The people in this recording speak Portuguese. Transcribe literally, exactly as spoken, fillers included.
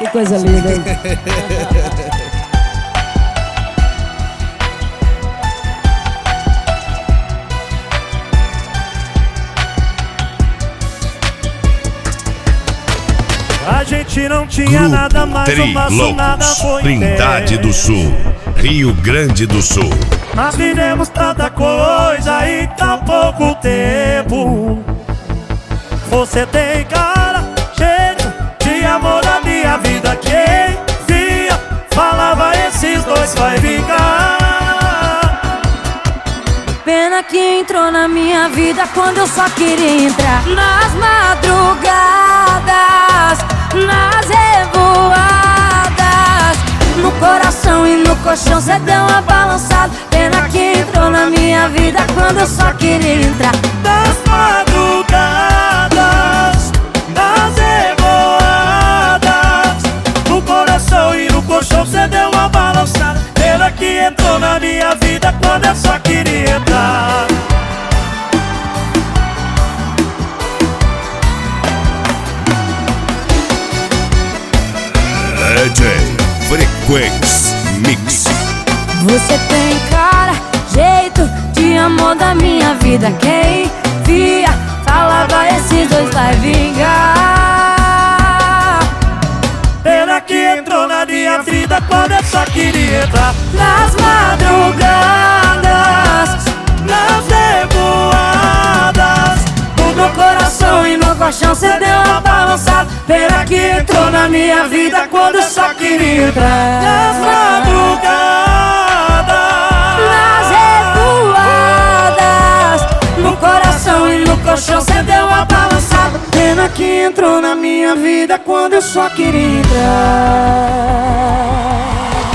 Que coisa linda, hein? A gente não tinha Grupo nada, mas o nosso nada foi Trindade do Sul, Rio Grande do Sul. Nós vivemos tanta coisa em tão pouco tempo. Você tem cara, cheiro de amor da minha vida. Quem via, falava esses dois vai vingar. Pena que entrou na minha vida quando eu só queria entrar. Nas madrugadas, nas revoadas, no coração e no colchão cê deu uma balançada. Pena que entrou na minha vida quando eu só queria entrar. Nas madrugadas, nas revoadas, no coração e no colchão cê deu uma balançada. Pena que entrou na minha vida quando eu só queria entrar. D J Frequency Mix. Você tem cara, jeito de amor da minha vida. Quem via, falava esses dois vai vingar. Pena que entrou na minha vida quando eu só queria entrar. Nas madrugadas, Nas revoadas, no meu coração e no colchão cê deu uma balançada. pena que entrou na minha vida quando eu só queria entrar. Nas madrugadas, Nas revoadas, no coração e no colchão cê deu uma balançada. pena que entrou na minha vida quando eu só queria entrar.